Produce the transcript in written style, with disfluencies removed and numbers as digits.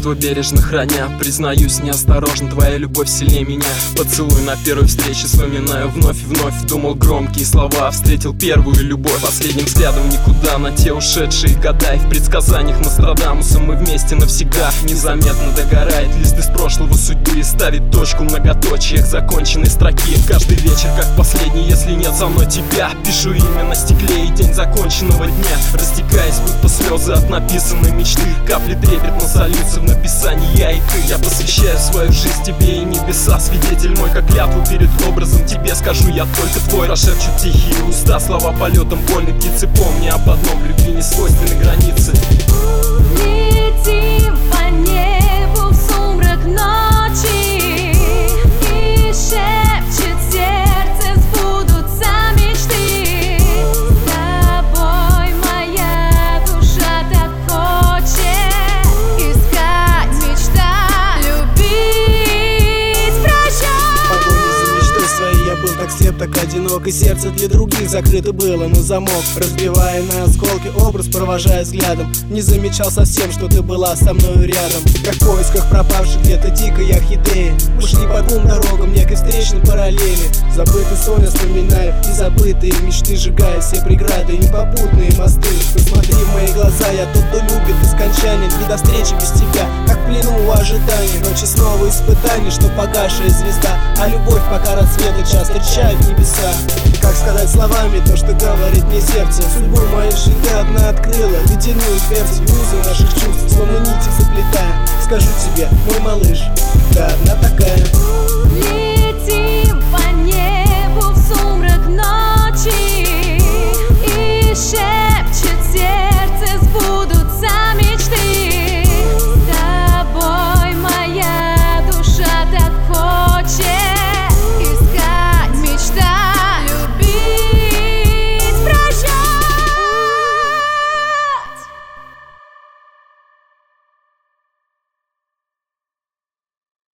чувства бережно храня. Признаюсь, неосторожно, твоя любовь сильнее меня. Поцелуй на первой встрече, вспоминаю вновь и вновь. Думал громкие слова, встретил первую любовь. Последним взглядом никуда на те ушедшие года. И в предсказаниях Нострадамуса мы вместе навсегда. Незаметно догорает лист из прошлого судьбы и ставит точку в многоточиях законченной строки. Каждый вечер как последний, если нет со мной тебя. Пишу имя на стекле и день законченного дня, растекаясь будто слезы от написанной мечты. Капли трепетно сольются в написании я и ты. Я посвящаю свою жизнь тебе и небеса. Свидетель мой, как клятву перед образом тебе скажу я только твой. Прошепчут тихие уста, слова полетом вольной птицы. Помни об одном, любви не свойственны границы. Летим по небу в сумрак ночи, и шепчет сердце, сбудутся мечты. С тобой моя душа так хочет искать, мечтать, любить, прощать. В погоне за мечтой своей я был так слеп, так одинок, и сердце для других закрыто было на замок. Разбивая на осколки образ, провожая взглядом, не замечал совсем, что ты была со мною рядом. Как в поисках пропавших где-то дикой орхидеи, мы шли по двум дорогам некой встречной параллели. Забытый сон я вспоминаю, и забытые мечты, сжигая все преграды и непопутные мосты. Посмотри в мои глаза, я тот, кто любит бескончание. Не до встречи без тебя, как в плену у ожиданий. Ночи снова испытаний, что погасшая звезда, а любовь пока рассветы час встречает небеса. Как сказать словами то, что говорит мне сердце? Судьбу моей жизни ты одна открыла, ледяную дверцу, узы наших чувств, словно нити заплетая. Скажу тебе, мой малыш, да, одна